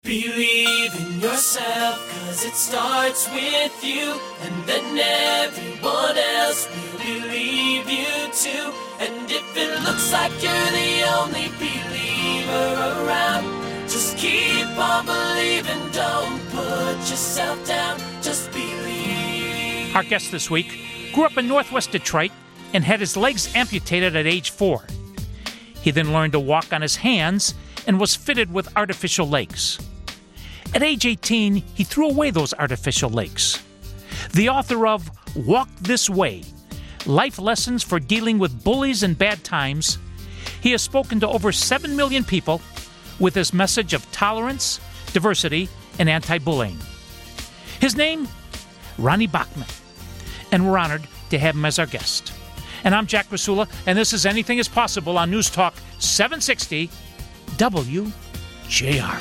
Believe in yourself, 'cause it starts with you, and then everyone else will believe you too. And if it looks like you're the only believer around, just keep on believing, don't put yourself down, just believe. Our guest this week grew up in northwest Detroit and had his legs amputated at age 4. He then learned to walk on his hands and was fitted with artificial legs. At age 18, he threw away those artificial legs. The author of Walk This Way, Life Lessons for Dealing with Bullies and Bad Times, he has spoken to over 7 million people with his message of tolerance, diversity, and anti-bullying. His name, Ronnie Bachman, and we're honored to have him as our guest. And I'm Jack Rasula, and this is Anything is Possible on News Talk 760 WJR.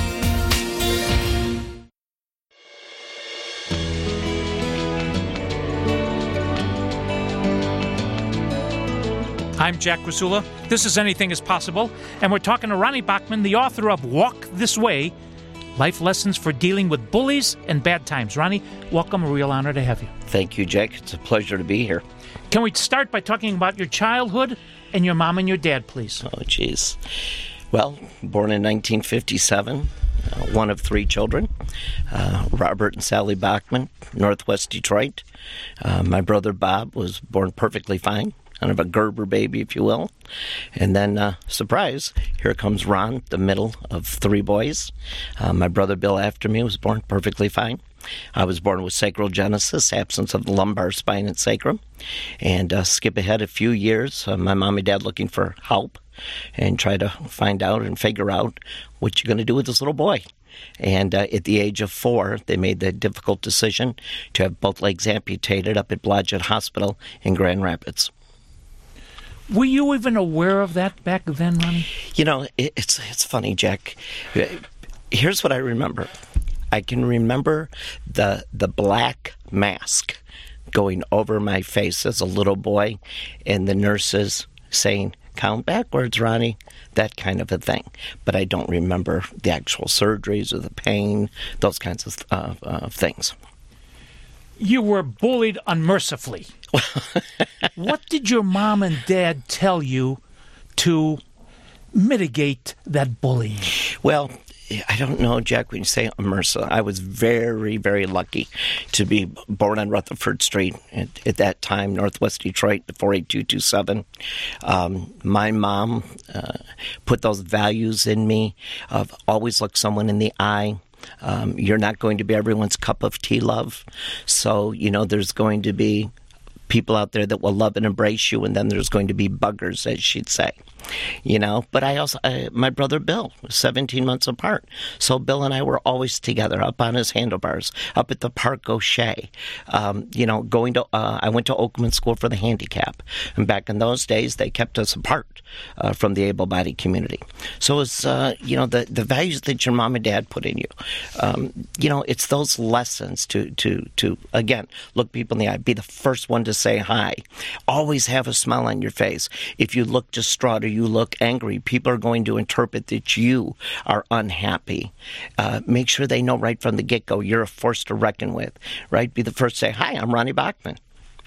I'm Jack Rasula. This is Anything is Possible, and we're talking to Ronnie Bachman, the author of Walk This Way, Life Lessons for Dealing with Bullies and Bad Times. Ronnie, welcome. A real honor to have you. Thank you, Jack. It's a pleasure to be here. Can we start by talking about your childhood and your mom and your dad, please? Oh, geez. Well, born in 1957, one of 3 children, Robert and Sally Bachman, Northwest Detroit. My brother Bob was born perfectly fine, kind of a Gerber baby, if you will. And then, surprise, here comes Ron, the middle of 3 boys. My brother Bill, after me, was born perfectly fine. I was born with sacral genesis, absence of the lumbar spine and sacrum. And skip ahead a few years, my mom and dad looking for help and try to find out and figure out what you're going to do with this little boy. And at the age of 4, they made the difficult decision to have both legs amputated up at Blodgett Hospital in Grand Rapids. Were you even aware of that back then, Ronnie? You know, it's funny, Jack. Here's what I remember. I can remember the black mask going over my face as a little boy, and the nurses saying, "Count backwards, Ronnie," that kind of a thing. But I don't remember the actual surgeries or the pain, those kinds of things. You were bullied unmercifully. What did your mom and dad tell you to mitigate that bullying? Well, I don't know, Jack, when you say MRSA, I was very, very lucky to be born on Rutherford Street at that time, Northwest Detroit, 48227. My mom put those values in me of always look someone in the eye. You're not going to be everyone's cup of tea, love. So, you know, there's going to be people out there that will love and embrace you, and then there's going to be buggers, as she'd say. You know, but I also, my brother Bill was 17 months apart. So Bill and I were always together up on his handlebars, up at the Park O'Shea. You know, I went to Oakman School for the Handicap. And back in those days, they kept us apart from the able-bodied community. So it's, you know, the values that your mom and dad put in you. You know, it's those lessons to again, look people in the eye, be the first one to say hi. Always have a smile on your face. If you look distraught or you look angry, people are going to interpret that you are unhappy. Make sure they know right from the get-go you're a force to reckon with, right? Be the first to say, "Hi, I'm Ronnie Bachman."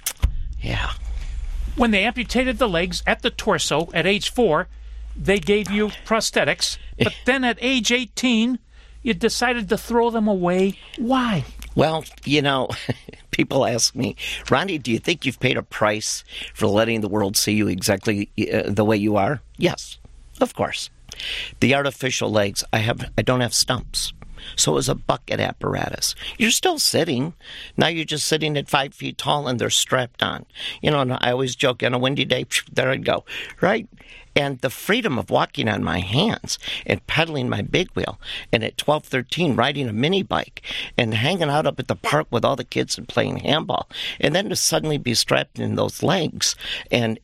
Yeah. When they amputated the legs at the torso at age 4, they gave you prosthetics. But then at age 18, you decided to throw them away. Why? Well, you know, people ask me, "Ronnie, do you think you've paid a price for letting the world see you exactly the way you are?" Yes, of course. The artificial legs, I don't have stumps. So it was a bucket apparatus. You're still sitting. Now you're just sitting at 5 feet tall and they're strapped on. You know, and I always joke, on a windy day, there I'd go, right? And the freedom of walking on my hands and pedaling my big wheel, and at 12, 13, riding a mini bike and hanging out up at the park with all the kids and playing handball, and then to suddenly be strapped in those legs and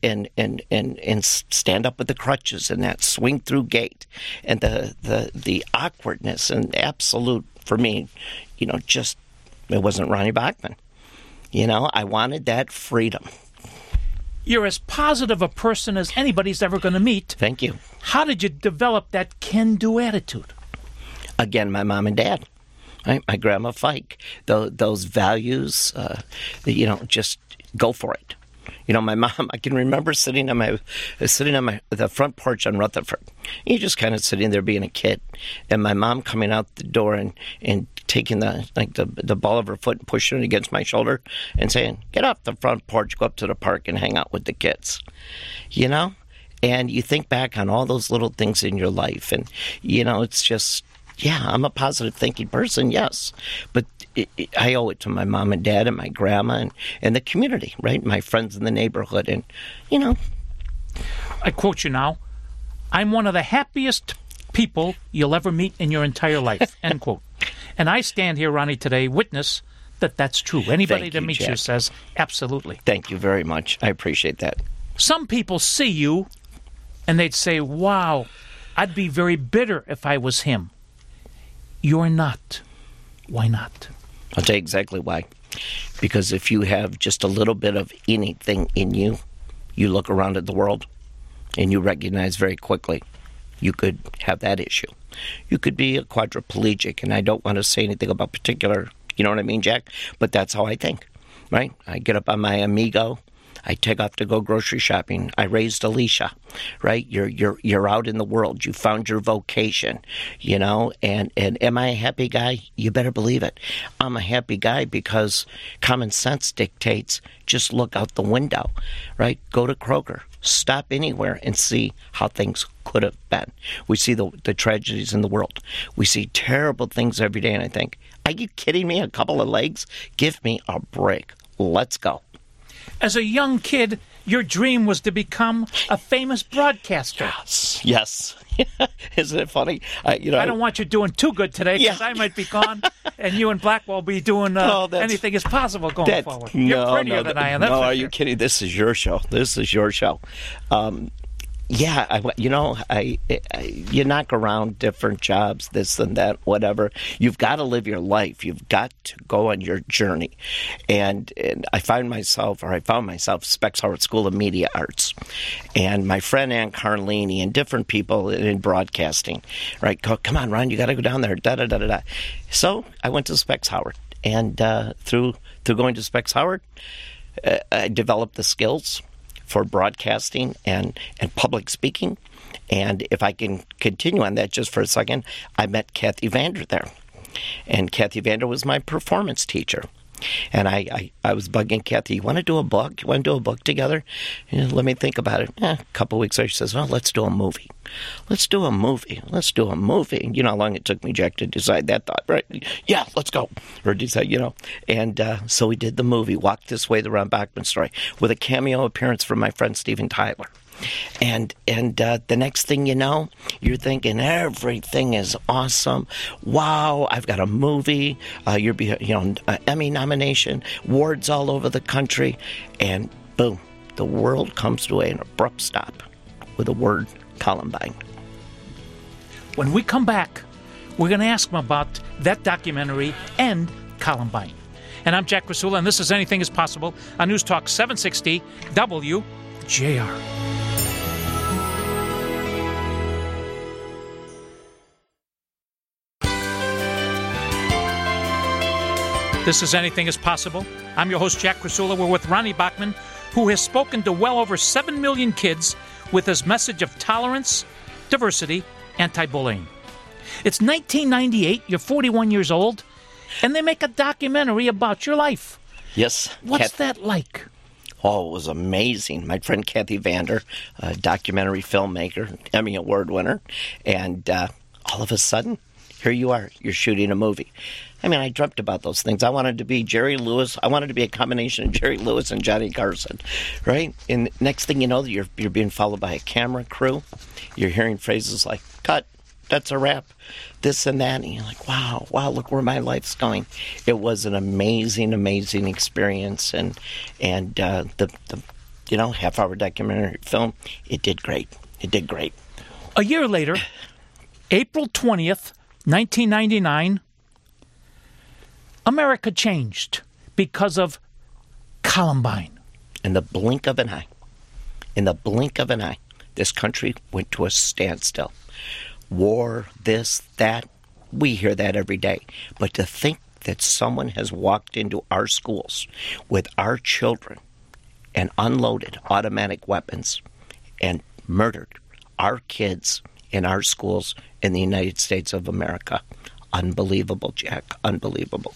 stand up with the crutches and that swing through gait, and the awkwardness and absolute, for me, you know, just, it wasn't Ronnie Bachman. You know, I wanted that freedom. You're as positive a person as anybody's ever going to meet. Thank you. How did you develop that can-do attitude? Again, my mom and dad. Right? My grandma Fike. Those values, just go for it. My mom, I can remember sitting on the front porch on Rutherford. You're just kind of sitting there being a kid. And my mom coming out the door and taking the ball of her foot and pushing it against my shoulder and saying, "Get off the front porch, go up to the park and hang out with the kids." And you think back on all those little things in your life. And, it's just, yeah, I'm a positive thinking person, yes. But I owe it to my mom and dad and my grandma and the community, right? My friends in the neighborhood. And, I quote you now, "I'm one of the happiest people you'll ever meet in your entire life," end quote. And I stand here, Ronnie, today, witness that that's true. Anybody that meets you says, absolutely. Thank you very much. I appreciate that. Some people see you and they'd say, wow, I'd be very bitter if I was him. You're not. Why not? I'll tell you exactly why. Because if you have just a little bit of anything in you, you look around at the world and you recognize very quickly you could have that issue. You could be a quadriplegic, and I don't want to say anything about particular, you know what I mean, Jack? But that's how I think, right? I get up on my Amigo. I take off to go grocery shopping. I raised Alicia, right? You're out in the world. You found your vocation, and am I a happy guy? You better believe it. I'm a happy guy because common sense dictates just look out the window, right? Go to Kroger. Stop anywhere and see how things could have been. We see the tragedies in the world. We see terrible things every day, and I think, are you kidding me? A couple of legs? Give me a break. Let's go. As a young kid, your dream was to become a famous broadcaster. Yes. Isn't it funny? I don't want you doing too good today because I might be gone, and you and Blackwell be doing anything is possible going forward. You're prettier than I am. That's are you kidding? This is your show. Yeah, you knock around different jobs, this and that, whatever. You've got to live your life. You've got to go on your journey. And I found myself Specs Howard School of Media Arts. And my friend Ann Carlini and different people in broadcasting, right? Come on, Ron, you got to go down there, da-da-da-da-da. So I went to Specs Howard. And through going to Specs Howard, I developed the skills for broadcasting and public speaking. And if I can continue on that just for a second, I met Kathy Vander there. And Kathy Vander was my performance teacher. And I was bugging Kathy, you want to do a book? You want to do a book together? Let me think about it. A couple of weeks later, she says, well, let's do a movie. Let's do a movie. You know how long it took me, Jack, to decide that thought, right? Yeah, let's go. Or decide, And so we did the movie, Walk This Way, the Ron Bachman story, with a cameo appearance from my friend Steven Tyler. And the next thing you know, you're thinking everything is awesome. Wow, I've got a movie. You're Emmy nomination, awards all over the country, and boom, the world comes to an abrupt stop with the word Columbine. When we come back, we're going to ask him about that documentary and Columbine. And I'm Jack Krasula, and this is Anything is Possible on News Talk 760 WJR. This is Anything is Possible. I'm your host, Jack Krasula. We're with Ronnie Bachman, who has spoken to well over 7 million kids with his message of tolerance, diversity, anti-bullying. It's 1998, you're 41 years old, and they make a documentary about your life. Yes. What's that like? Oh, it was amazing. My friend Kathy Vander, a documentary filmmaker, Emmy Award winner, and all of a sudden, here you are, you're shooting a movie. I mean, I dreamt about those things. I wanted to be Jerry Lewis. I wanted to be a combination of Jerry Lewis and Johnny Carson, right? And next thing you know, you're being followed by a camera crew. You're hearing phrases like, cut, that's a wrap, this and that. And you're like, wow, look where my life's going. It was an amazing, amazing experience. And the half-hour documentary film, it did great. A year later, April 20th, 1999, America changed because of Columbine. In the blink of an eye, this country went to a standstill. War, this, that, we hear that every day. But to think that someone has walked into our schools with our children and unloaded automatic weapons and murdered our kids in our schools in the United States of America. Unbelievable, Jack. Unbelievable.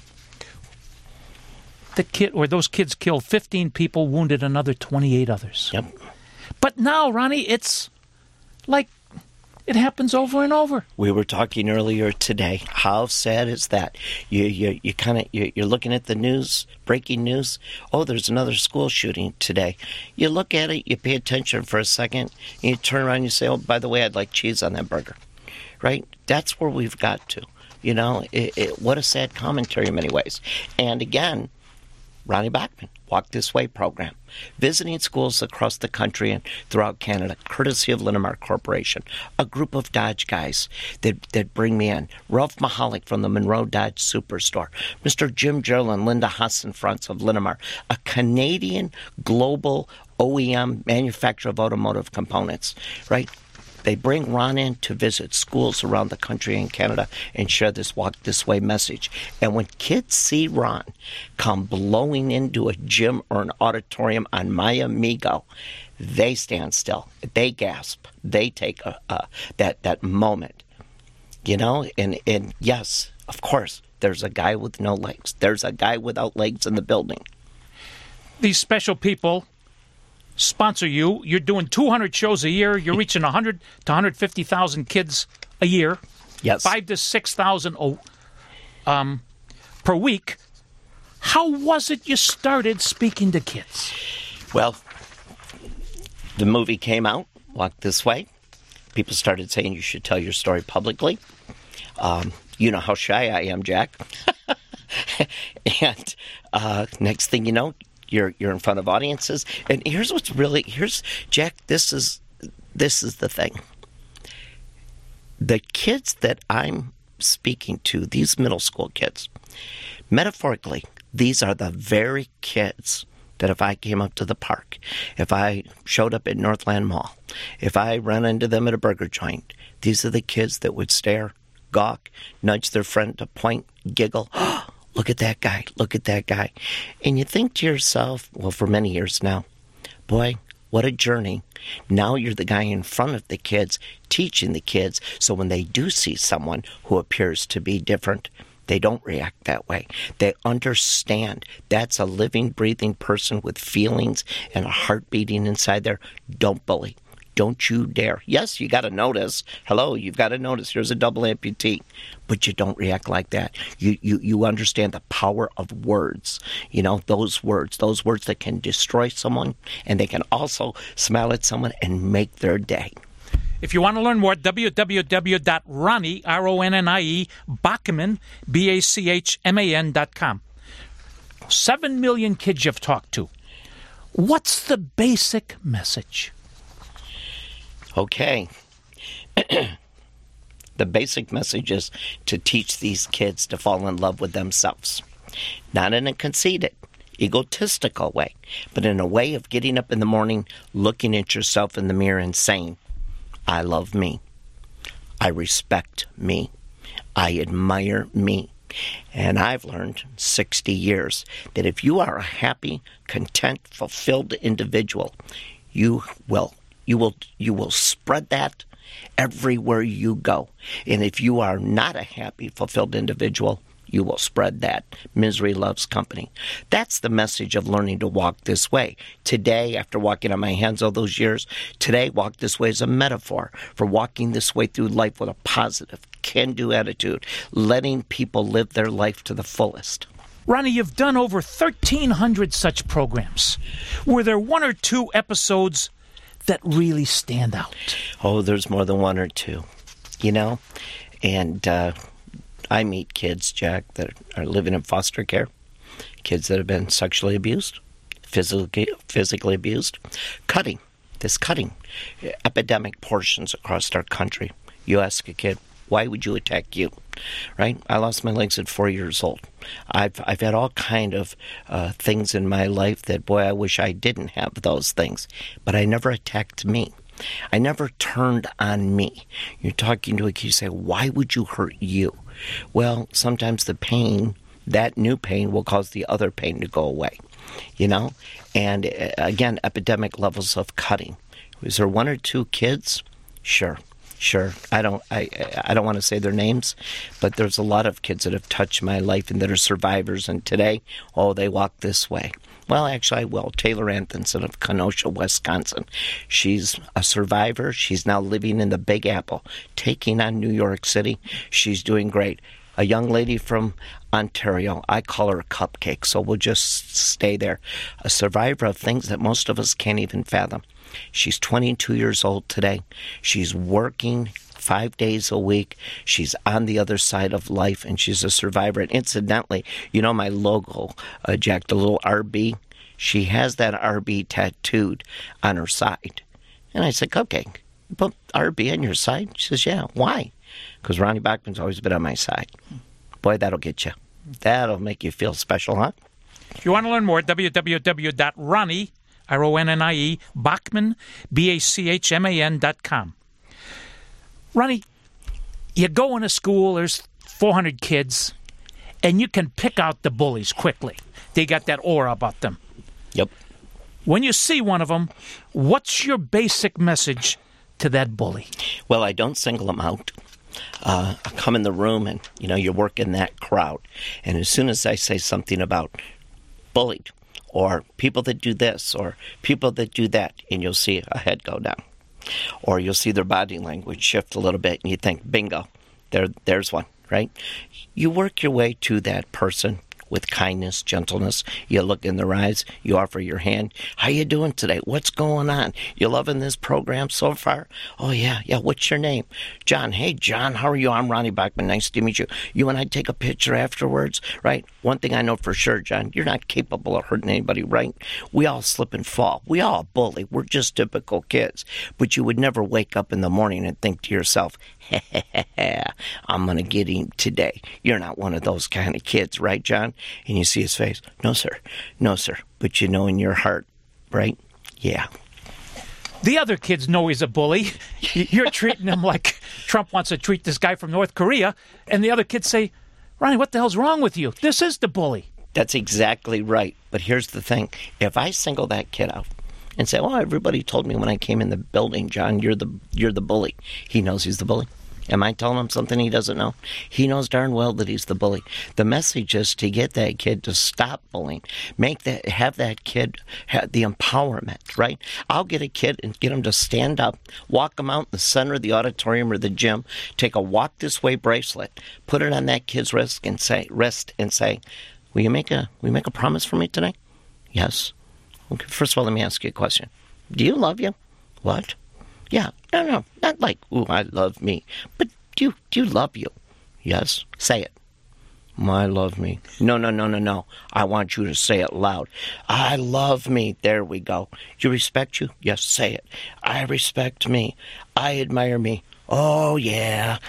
Those kids killed 15 people, wounded another 28 others. Yep. But now, Ronnie, it's like it happens over and over. We were talking earlier today. How sad is that? You're looking at the news, breaking news. Oh, there's another school shooting today. You look at it, you pay attention for a second, and you turn around and you say, oh, by the way, I'd like cheese on that burger. Right? That's where we've got to. You know, what a sad commentary in many ways. And again, Ronnie Bachman, Walk This Way program, visiting schools across the country and throughout Canada, courtesy of Linamar Corporation, a group of Dodge guys that bring me in. Ralph Mahalik from the Monroe Dodge Superstore, Mr. Jim Gerald and Linda Hassenfrantz of Linamar, a Canadian global OEM manufacturer of automotive components, right? They bring Ron in to visit schools around the country and Canada and share this Walk This Way message. And when kids see Ron come blowing into a gym or an auditorium on My Amigo, they stand still. They gasp. They take that moment. You know, and yes, of course, there's a guy with no legs. There's a guy without legs in the building. These special people sponsor you. You're doing 200 shows a year. You're reaching 100 to 150,000 kids a year. Yes. 5,000 to 6,000 per week. How was it you started speaking to kids? Well, the movie came out, Walk This Way. People started saying you should tell your story publicly. You know how shy I am, Jack. And next thing you know, You're in front of audiences, and here's Jack. This is the thing. The kids that I'm speaking to, these middle school kids, metaphorically, these are the very kids that if I came up to the park, if I showed up at Northland Mall, if I ran into them at a burger joint, these are the kids that would stare, gawk, nudge their friend to point, giggle. Look at that guy. Look at that guy. And you think to yourself, well, for many years now, boy, what a journey. Now you're the guy in front of the kids, teaching the kids, so when they do see someone who appears to be different, they don't react that way. They understand that's a living, breathing person with feelings and a heart beating inside there. Don't bully. Don't you dare. Yes, you got to notice. Hello, you've got to notice. Here's a double amputee. But you don't react like that. You understand the power of words. You know, those words that can destroy someone, and they can also smile at someone and make their day. If you want to learn more, www.ronnie, R-O-N-N-I-E, Bachman, BACHMAN.com. 7 million kids you've talked to. What's the basic message? Okay. The basic message is to teach these kids to fall in love with themselves. Not in a conceited, egotistical way, but in a way of getting up in the morning, looking at yourself in the mirror and saying, I love me. I respect me. I admire me. And I've learned 60 years that if you are a happy, content, fulfilled individual, you will spread that everywhere you go. And if you are not a happy, fulfilled individual, you will spread that. Misery loves company. That's the message of learning to walk this way. Today, after walking on my hands all those years, today, walk this way is a metaphor for walking this way through life with a positive, can-do attitude, letting people live their life to the fullest. Ronnie, you've done over 1,300 such programs. Were there one or two episodes that really stand out? Oh, there's more than one or two, you know? And I meet kids, Jack, that are living in foster care, kids that have been sexually abused, physically abused, cutting epidemic portions across our country. You ask a kid, why would you attack you? Right? I lost my legs at 4 years old. I've had all kind of things in my life that, boy, I wish I didn't have those things. But I never attacked me. I never turned on me. You're talking to a kid, you say, why would you hurt you? Well, sometimes the pain, that new pain, will cause the other pain to go away, And again, epidemic levels of cutting. Is there one or two kids? Sure. I don't want to say their names, but there's a lot of kids that have touched my life and that are survivors. And today, they walk this way. Well, actually, I will. Taylor Anthonson of Kenosha, Wisconsin. She's a survivor. She's now living in the Big Apple, taking on New York City. She's doing great. A young lady from Ontario, I call her Cupcake, so we'll just stay there. A survivor of things that most of us can't even fathom. She's 22 years old today. She's working 5 days a week. She's on the other side of life, and she's a survivor. And incidentally, my logo, Jack, the little RB, she has that RB tattooed on her side. And I said, Cupcake, you put RB on your side? She says, yeah. Why? Because Ronnie Bachman's always been on my side. Boy, that'll get you. That'll make you feel special, huh? If you want to learn more, www.ronnie, RONNIE, Bachman, BACHMAN.com. Ronnie, you go into school, there's 400 kids, and you can pick out the bullies quickly. They got that aura about them. Yep. When you see one of them, what's your basic message to that bully? Well, I don't single them out. I come in the room and, you work in that crowd. And as soon as I say something about bullied or people that do this or people that do that, and you'll see a head go down. Or you'll see their body language shift a little bit, and you think, bingo, there's one, right? You work your way to that person with kindness, gentleness. You look in their eyes. You offer your hand. How you doing today? What's going on? You loving this program so far? Oh, yeah. What's your name? John. Hey, John, how are you? I'm Ronnie Bachman. Nice to meet you. You and I take a picture afterwards, right? One thing I know for sure, John, you're not capable of hurting anybody, right? We all slip and fall. We all bully. We're just typical kids. But you would never wake up in the morning and think to yourself, I'm going to get him today. You're not one of those kind of kids, right, John? And you see his face. No, sir. But in your heart, right? Yeah. The other kids know he's a bully. You're treating him like Trump wants to treat this guy from North Korea. And the other kids say, Ronnie, what the hell's wrong with you? This is the bully. That's exactly right. But here's the thing. If I single that kid out and say, everybody told me when I came in the building, John, you're the bully. He knows he's the bully. Am I telling him something he doesn't know? He knows darn well that he's the bully. The message is to get that kid to stop bullying. Have that kid have the empowerment, right? I'll get a kid and get him to stand up, walk him out in the center of the auditorium or the gym, take a walk this way bracelet, put it on that kid's wrist and say, will you make a promise for me today? Yes. Okay, first of all, let me ask you a question. Do you love you? What? Yeah, no, not like, ooh, I love me. But do you love you? Yes, say it. I love me. No. I want you to say it loud. I love me. There we go. You respect you? Yes, say it. I respect me. I admire me. Oh, yeah.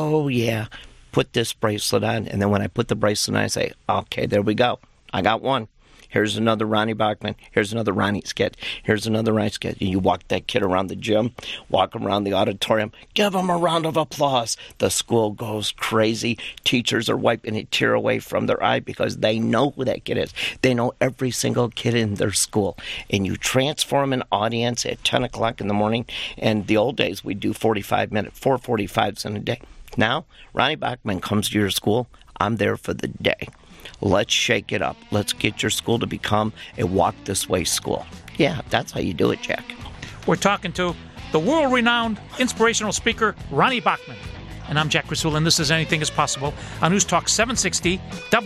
Put this bracelet on. And then when I put the bracelet on, I say, okay, there we go. I got one. Here's another Ronnie Bachman. Here's another Ronnie skit. Here's another Ronnie skit. And you walk that kid around the gym, walk him around the auditorium, give him a round of applause. The school goes crazy. Teachers are wiping a tear away from their eye because they know who that kid is. They know every single kid in their school. And you transform an audience at 10 o'clock in the morning. And the old days, we'd do 4 45s in a day. Now, Ronnie Bachman comes to your school. I'm there for the day. Let's shake it up. Let's get your school to become a walk this way school. Yeah, that's how you do it, Jack. We're talking to the world-renowned inspirational speaker, Ronnie Bachman. And I'm Jack Rasul, and this is Anything is Possible on News Talk 760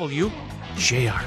WJR.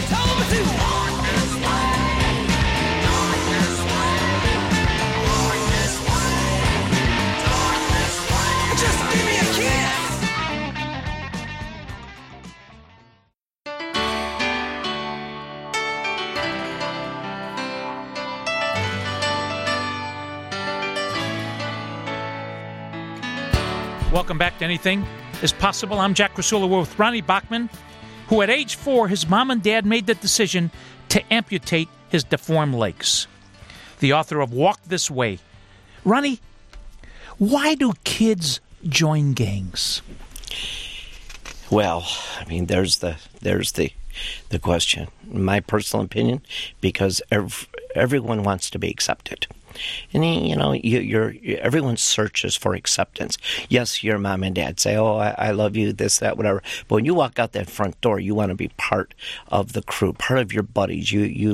Welcome back to Anything is Possible. I'm Jack Rasula. We're with Ronnie Bachman, who at age 4, his mom and dad made the decision to amputate his deformed legs. The author of Walk This Way. Ronnie, why do kids join gangs? Well, I mean, there's the question. My personal opinion, because everyone wants to be accepted. And everyone searches for acceptance. Yes, your mom and dad say, "Oh, I love you," this, that, whatever. But when you walk out that front door, you want to be part of the crew, part of your buddies.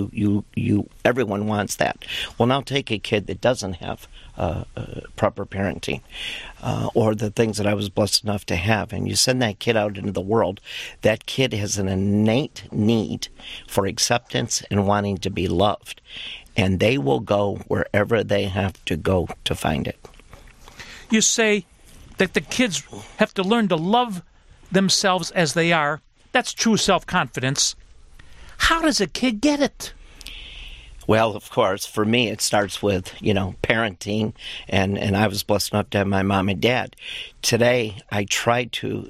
Everyone wants that. Well, now take a kid that doesn't have proper parenting, or the things that I was blessed enough to have, and you send that kid out into the world. That kid has an innate need for acceptance and wanting to be loved. And they will go wherever they have to go to find it. You say that the kids have to learn to love themselves as they are. That's true self-confidence. How does a kid get it? Well, of course, for me, it starts with, parenting, and I was blessed enough to have my mom and dad. Today, I try to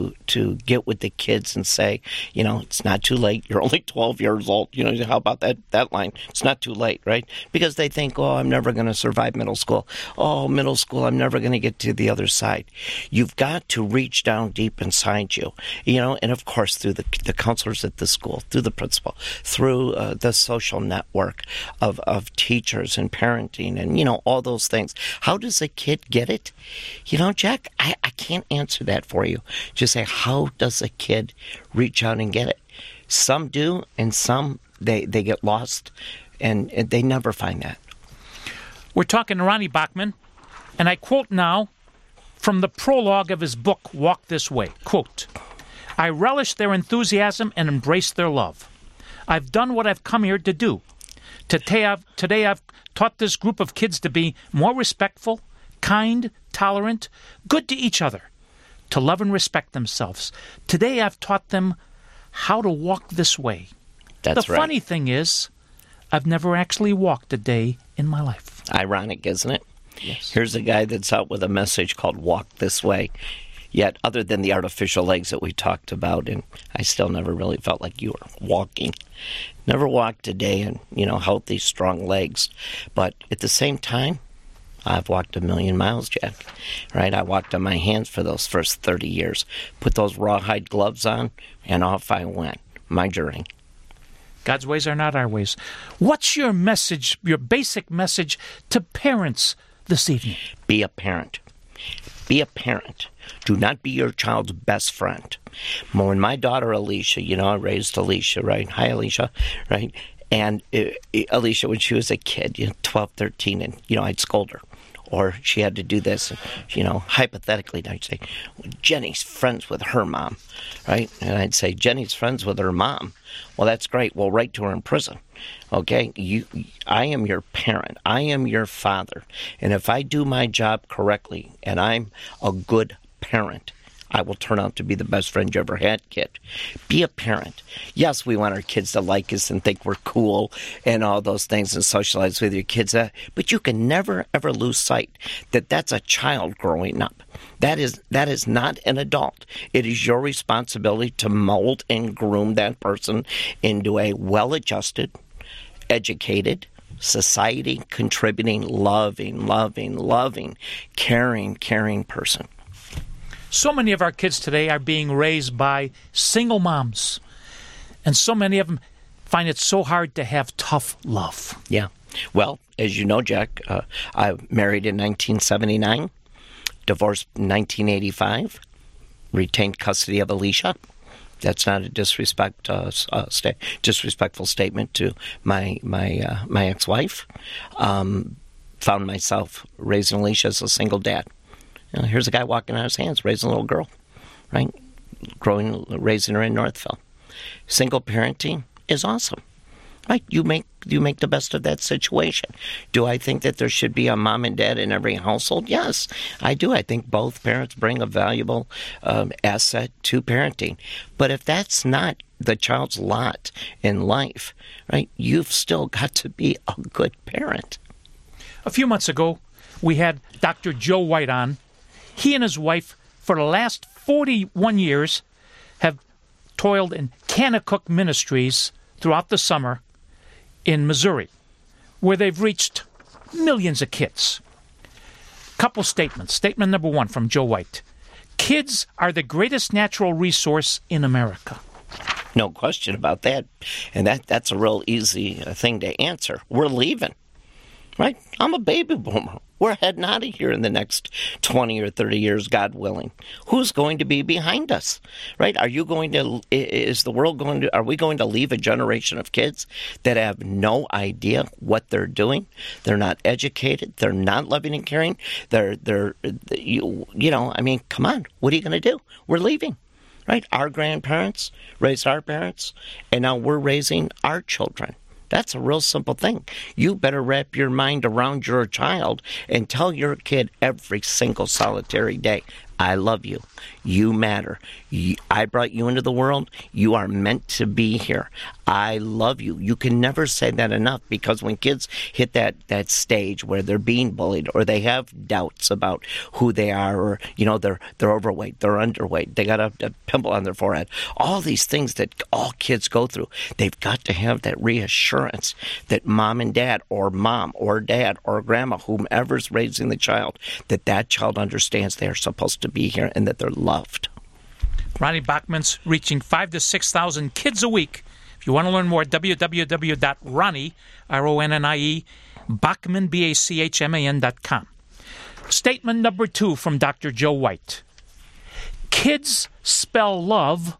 get with the kids and say, it's not too late. You're only 12 years old. How about that line? It's not too late, right? Because they think, oh, I'm never going to survive middle school. Oh, middle school, I'm never going to get to the other side. You've got to reach down deep inside you, and of course, through the counselors at the school, through the principal, through the social network of teachers and parenting and, all those things. How does a kid get it? Jack, I can't answer that for you. Just say, how does a kid reach out and get it? Some do, and some they get lost, and they never find that. We're talking to Ronnie Bachman, and I quote now from the prologue of his book, Walk This Way. Quote, "I relish their enthusiasm and embrace their love. I've done what I've come here to do. Today I've taught this group of kids to be more respectful, kind, tolerant, good to each other, to love and respect themselves. Today I've taught them how to walk this way." That's right. The funny thing is, I've never actually walked a day in my life. Ironic, isn't it? Yes. Here's a guy that's out with a message called Walk This Way. Yet, other than the artificial legs that we talked about, and I still never really felt like you were walking. Never walked a day in, healthy, strong legs. But at the same time, I've walked 1,000,000 miles, Jack. Right? I walked on my hands for those first 30 years. Put those rawhide gloves on, and off I went. My journey. God's ways are not our ways. What's your message, your basic message to parents this evening? Be a parent. Be a parent. Do not be your child's best friend. When my daughter Alicia, I raised Alicia, right? Hi, Alicia, right? And Alicia, when she was a kid, 12, 13, and, I'd scold her. Or she had to do this, hypothetically, I'd say, Jenny's friends with her mom, right? And I'd say, Jenny's friends with her mom. Well, that's great. We'll write to her in prison. Okay? I am your parent. I am your father. And if I do my job correctly and I'm a good parent, I will turn out to be the best friend you ever had, kid. Be a parent. Yes, we want our kids to like us and think we're cool and all those things and socialize with your kids. But you can never, ever lose sight that that's a child growing up. That is not an adult. It is your responsibility to mold and groom that person into a well-adjusted, educated, society contributing, loving, caring person. So many of our kids today are being raised by single moms, and so many of them find it so hard to have tough love. Yeah. Well, as you know, Jack, I married in 1979, divorced in 1985, retained custody of Alicia. That's not a disrespectful statement to my ex-wife. Found myself raising Alicia as a single dad. Here's a guy walking on his hands, raising a little girl, right? Raising her in Northville. Single parenting is awesome, right? You make the best of that situation. Do I think that there should be a mom and dad in every household? Yes, I do. I think both parents bring a valuable asset to parenting. But if that's not the child's lot in life, right, you've still got to be a good parent. A few months ago, we had Dr. Joe White on. He and his wife, for the last 41 years, have toiled in Kanakuk Ministries throughout the summer in Missouri, where they've reached millions of kids. Couple statements. Statement number one from Joe White. Kids are the greatest natural resource in America. No question about that. And that's a real easy thing to answer. We're leaving, right? I'm a baby boomer. We're heading out of here in the next 20 or 30 years, God willing. Who's going to be behind us, right? Are we going to leave a generation of kids that have no idea what they're doing? They're not educated. They're not loving and caring. Come on. What are you going to do? We're leaving, right? Our grandparents raised our parents, and now we're raising our children. That's a real simple thing. You better wrap your mind around your child and tell your kid every single solitary day, I love you. You matter. I brought you into the world. You are meant to be here. I love you. You can never say that enough, because when kids hit that stage where they're being bullied or they have doubts about who they are, or, they're overweight, they're underweight, they got a pimple on their forehead, all these things that all kids go through, they've got to have that reassurance that mom and dad, or mom or dad or grandma, whomever's raising the child, that child understands they're supposed to be here and that they're loved. Ronnie Bachman's reaching 5,000 to 6,000 kids a week. If you want to learn more, www.ronnie, R-O-N-N-I-E, Bachman, B-A-C-H-M-A-N.com. Statement number 2 from Dr. Joe White. Kids spell love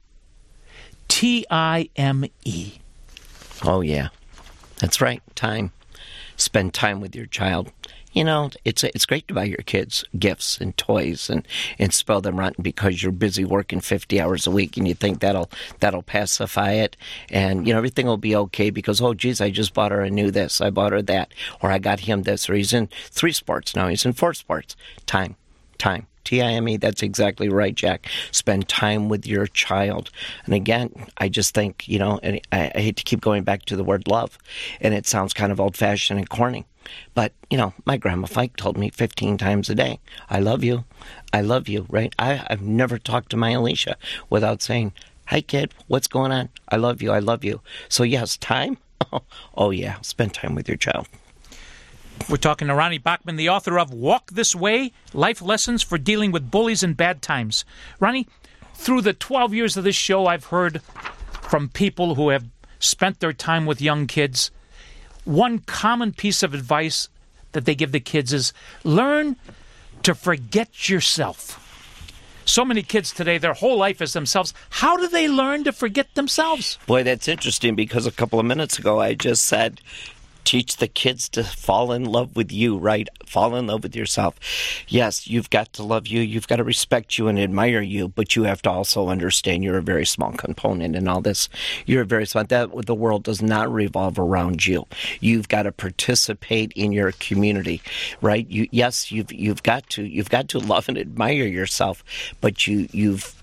T-I-M-E. Oh, yeah. That's right. Time. Spend time with your child. It's great to buy your kids gifts and toys and spell them rotten because you're busy working 50 hours a week and you think that'll pacify it, and everything will be okay because, oh geez, I just bought her a new this, I bought her that, or I got him this, or he's in 3 sports now, he's in 4 sports. Time. T-I-M-E, that's exactly right, Jack. Spend time with your child. And again, I just think, and I hate to keep going back to the word love, and it sounds kind of old-fashioned and corny, but, my grandma Fike told me 15 times a day, I love you, right? I've never talked to my Alicia without saying, hi, kid, what's going on? I love you. So, yes, time? Oh, yeah, spend time with your child. We're talking to Ronnie Bachman, the author of Walk This Way, Life Lessons for Dealing with Bullies and Bad Times. Ronnie, through the 12 years of this show, I've heard from people who have spent their time with young kids. One common piece of advice that they give the kids is learn to forget yourself. So many kids today, their whole life is themselves. How do they learn to forget themselves? Boy, that's interesting, because a couple of minutes ago I just said, teach the kids to fall in love with you, right? Fall in love with yourself. Yes, you've got to love you. You've got to respect you and admire you, but you have to also understand you're a very small component in all this. You're very small. The world does not revolve around you. You've got to participate in your community, right? You've got to love and admire yourself, but you've.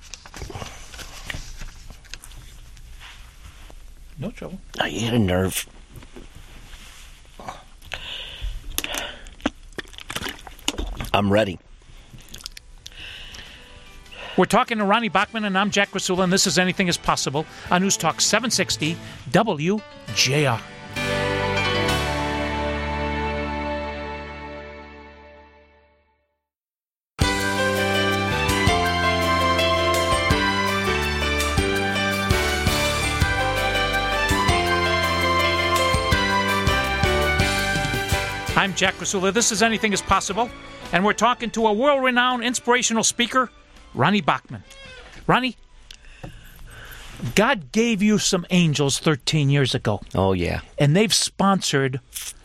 No trouble. I hit a nerve. I'm ready. We're talking to Ronnie Bachman, and I'm Jack Rasula, and this is Anything is Possible on News Talk 760 WJR. I'm Jack Rasula. This is Anything is Possible, and we're talking to a world-renowned inspirational speaker, Ronnie Bachman. Ronnie, God gave you some angels 13 years ago. Oh, yeah. And they've sponsored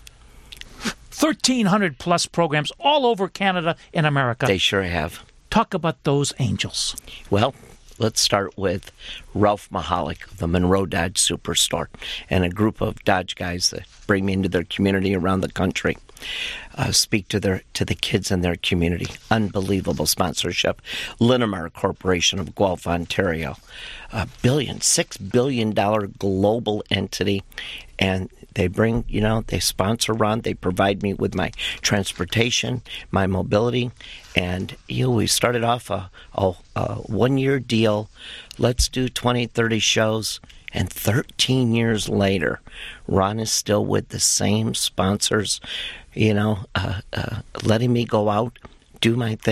1,300 plus programs all over Canada and America. They sure have. Talk about those angels. Well, let's start with Ralph Mahalik, the Monroe Dodge Superstore, and a group of Dodge guys that bring me into their community around the country. Speak to the kids in their community. Unbelievable sponsorship. Linamar Corporation of Guelph, Ontario. $6 billion global entity. And they bring, they sponsor Ron. They provide me with my transportation, my mobility. And we started off a 1-year deal. Let's do 20, 30 shows. And 13 years later, Ron is still with the same sponsors, letting me go out, do my thing.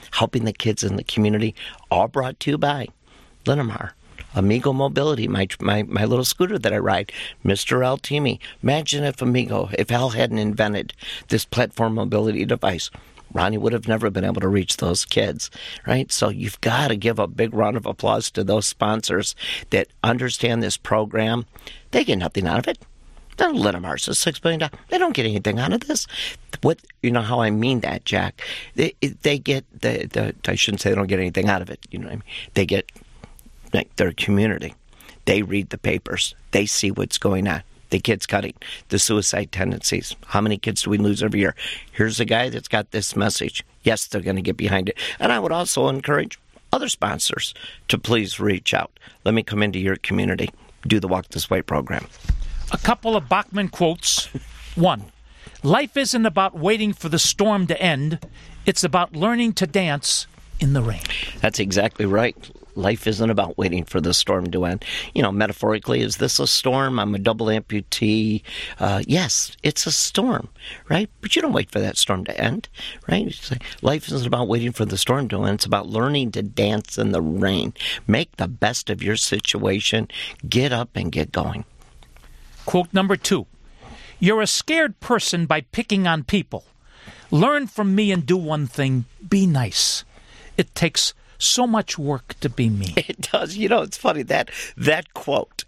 helping the kids in the community, all brought to you by Linamar. Amigo Mobility, my little scooter that I ride, Mr. Al Timi. Imagine if Al hadn't invented this platform mobility device. Ronnie would have never been able to reach those kids, right? So you've got to give a big round of applause to those sponsors that understand this program. They get nothing out of it. Linamar's $6 billion. They don't get anything out of this. You know how I mean that, Jack? They get I shouldn't say they don't get anything out of it. You know what I mean? They get their community. They read the papers. They see what's going on. The kids cutting, the suicide tendencies. How many kids do we lose every year? Here's a guy that's got this message. Yes, they're going to get behind it. And I would also encourage other sponsors to please reach out. Let me come into your community. Do the Walk This Way program. A couple of Bachman quotes. 1, life isn't about waiting for the storm to end. It's about learning to dance in the rain. That's exactly right. Life isn't about waiting for the storm to end. You know, metaphorically, is this a storm? I'm a double amputee. Yes, it's a storm, right? But you don't wait for that storm to end, right? Life isn't about waiting for the storm to end. It's about learning to dance in the rain. Make the best of your situation. Get up and get going. Quote number 2, you're a scared person by picking on people. Learn from me and do one thing. Be nice. It takes so much work to be me. It does. You know, it's funny that quote.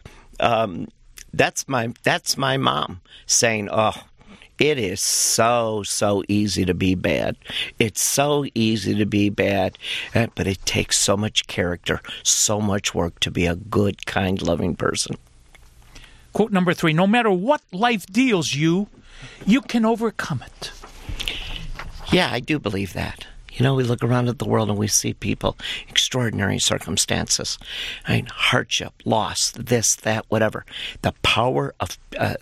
That's my mom saying, "Oh, it is so easy to be bad. It's so easy to be bad, but it takes so much character, so much work to be a good, kind, loving person." Quote number 3, no matter what life deals you, you can overcome it. Yeah, I do believe that. You know, we look around at the world and we see people, extraordinary circumstances, right? Hardship, loss, this, that, whatever. The power of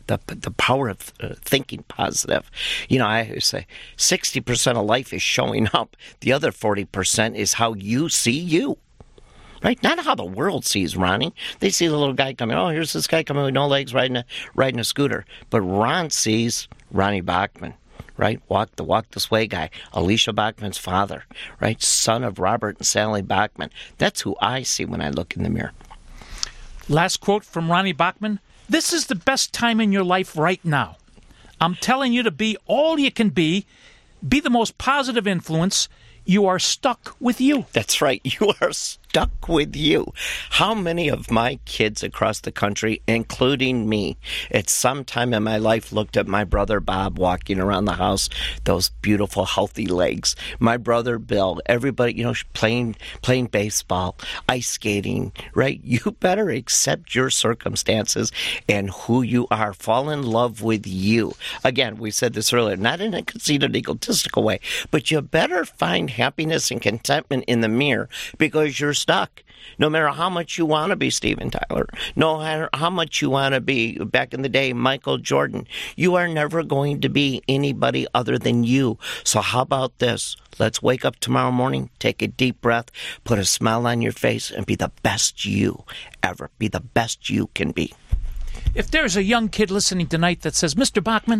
thinking positive. You know, I say 60% of life is showing up. The other 40% is how you see you. Right? Not how the world sees Ronnie. They see the little guy coming. Oh, here's this guy coming with no legs riding a scooter. But Ron sees Ronnie Bachman. Right? Walk This Way guy. Alicia Bachman's father. Right? Son of Robert and Sally Bachman. That's who I see when I look in the mirror. Last quote from Ronnie Bachman. This is the best time in your life right now. I'm telling you to be all you can be. Be the most positive influence. You are stuck with you. That's right. You are stuck with you. How many of my kids across the country, including me, at some time in my life looked at my brother Bob walking around the house, those beautiful, healthy legs. My brother Bill, everybody, you know, playing baseball, ice skating, right? You better accept your circumstances and who you are. Fall in love with you. Again, we said this earlier, not in a conceited, egotistical way, but you better find happiness and contentment in the mirror because you're stuck. No matter how much you want to be Steven Tyler, no matter how much you want to be, back in the day, Michael Jordan, you are never going to be anybody other than you. So how about this? Let's wake up tomorrow morning, take a deep breath, put a smile on your face, and be the best you ever. Be the best you can be. If there's a young kid listening tonight that says, Mr. Bachman,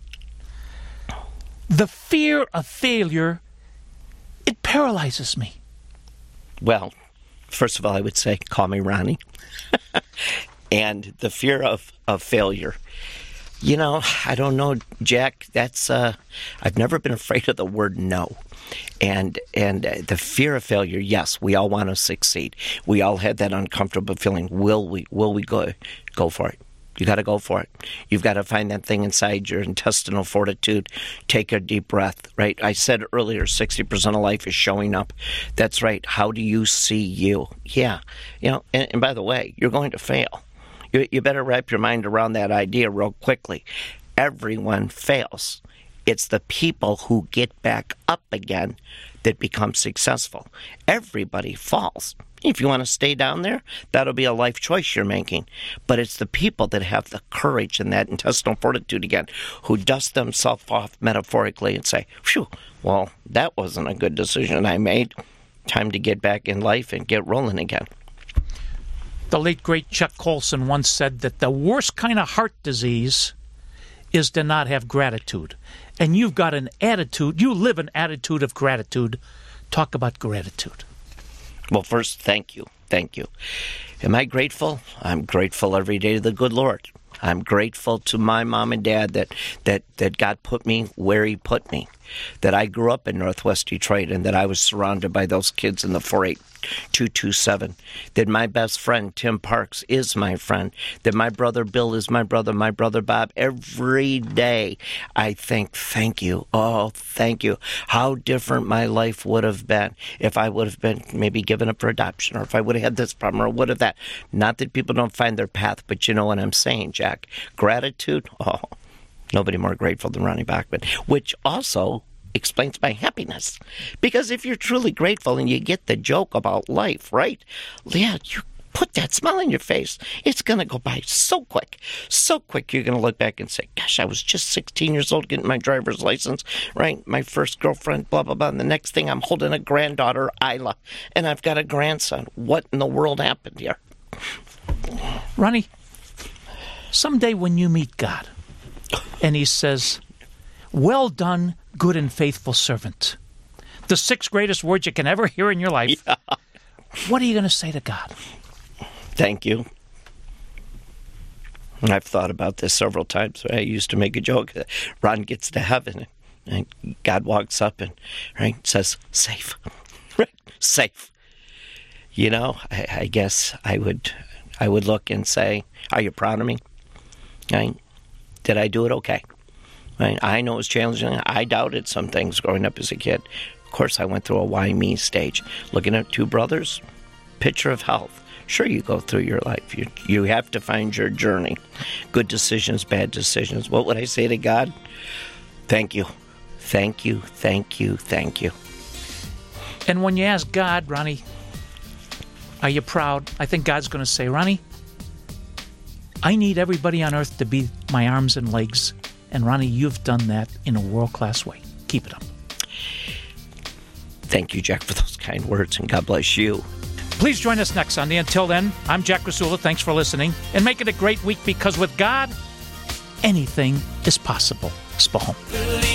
the fear of failure, it paralyzes me. Well, first of all, I would say, call me Ronnie. And the fear of failure. You know, I don't know, Jack, that's, I've never been afraid of the word no. And the fear of failure, yes, we all want to succeed. We all had that uncomfortable feeling. Will we go for it? You got to go for it. You've got to find that thing inside your intestinal fortitude. Take a deep breath, right? I said earlier, 60% of life is showing up. That's right. How do you see you? Yeah. You know, and by the way, you're going to fail. You better wrap your mind around that idea real quickly. Everyone fails. It's the people who get back up again that become successful. Everybody falls. If you want to stay down there, that'll be a life choice you're making. But it's the people that have the courage and that intestinal fortitude again, who dust themselves off metaphorically and say, phew, well, that wasn't a good decision I made. Time to get back in life and get rolling again. The late, great Chuck Colson once said that the worst kind of heart disease is to not have gratitude. And you've got an attitude, you live an attitude of gratitude talk about gratitude. Well, first, thank you. Thank you. Am I grateful? I'm grateful every day to the good Lord. I'm grateful to my mom and dad that God put me where he put me, that I grew up in Northwest Detroit and that I was surrounded by those kids in the 48227, that my best friend, Tim Parks, is my friend, that my brother Bill is my brother Bob. Every day I think, thank you. Oh, thank you. How different my life would have been if I would have been maybe given up for adoption, or if I would have had this problem, or would have that. Not that people don't find their path, but you know what I'm saying, Jack. Gratitude, nobody more grateful than Ronnie Bachman, which also explains my happiness. Because if you're truly grateful and you get the joke about life, right? Yeah, you put that smile on your face. It's going to go by so quick. So quick, you're going to look back and say, gosh, I was just 16 years old getting my driver's license, right? My first girlfriend, blah, blah, blah. And the next thing, I'm holding a granddaughter, Isla, and I've got a grandson. What in the world happened here? Ronnie, someday when you meet God and he says, well done, good and faithful servant, the 6 greatest words you can ever hear in your life, what are you going to say to God? Thank you. I've thought about this several times. I used to make a joke. Ron gets to heaven and God walks up and says, safe. Safe. You know, I guess I would look and say, are you proud of me? Did I do it okay? I know it was challenging. I doubted some things growing up as a kid. Of course, I went through a why me stage. Looking at 2 brothers, picture of health. Sure, you go through your life. You have to find your journey. Good decisions, bad decisions. What would I say to God? Thank you. Thank you, thank you, thank you. And when you ask God, Ronnie, are you proud? I think God's going to say, Ronnie, I need everybody on earth to be my arms and legs. And Ronnie, you've done that in a world-class way. Keep it up. Thank you, Jack, for those kind words, and God bless you. Please join us next Sunday. Until then, I'm Jack Rasula. Thanks for listening. And make it a great week, because with God, anything is possible. Spahom.